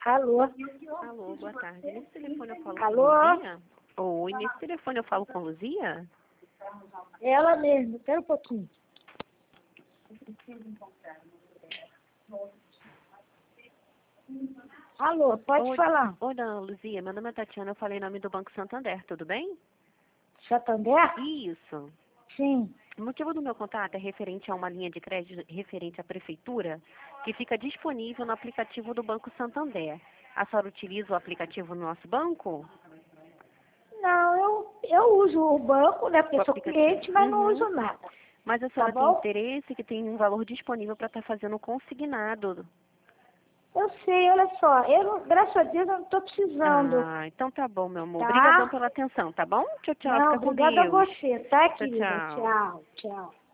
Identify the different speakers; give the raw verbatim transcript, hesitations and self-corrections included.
Speaker 1: Alô?
Speaker 2: Alô, boa tarde. Nesse telefone eu falo
Speaker 1: Alô?
Speaker 2: com Luzia? Oi, nesse telefone eu falo com Luzia?
Speaker 1: Ela mesmo, espera um pouquinho. Alô, pode
Speaker 2: Oi,
Speaker 1: falar.
Speaker 2: oi, dona Luzia. Meu nome é Tatiana, eu falei em nome do Banco Santander, tudo bem?
Speaker 1: Santander?
Speaker 2: Isso.
Speaker 1: Sim.
Speaker 2: O motivo do meu contato é referente a uma linha de crédito referente à prefeitura que fica disponível no aplicativo do Banco Santander. A senhora utiliza o aplicativo no nosso banco?
Speaker 1: Não, eu, eu uso o banco, né? Porque
Speaker 2: O
Speaker 1: eu sou
Speaker 2: aplicativo.
Speaker 1: cliente, mas não
Speaker 2: Uhum.
Speaker 1: uso nada.
Speaker 2: Mas a
Speaker 1: Tá
Speaker 2: senhora tem
Speaker 1: bom?
Speaker 2: interesse que tem um valor disponível para estar fazendo consignado.
Speaker 1: Eu sei, olha só. Eu, não- graças a Deus, eu não tô precisando.
Speaker 2: Ah, então tá bom, meu amor. Obrigadão
Speaker 1: Tá?
Speaker 2: pela atenção, tá bom? Tchau, tchau.
Speaker 1: Não,
Speaker 2: Fica com
Speaker 1: obrigada a
Speaker 2: Deus.
Speaker 1: você, tá,
Speaker 2: Tchau,
Speaker 1: querida?
Speaker 2: tchau.
Speaker 1: Tchau, tchau.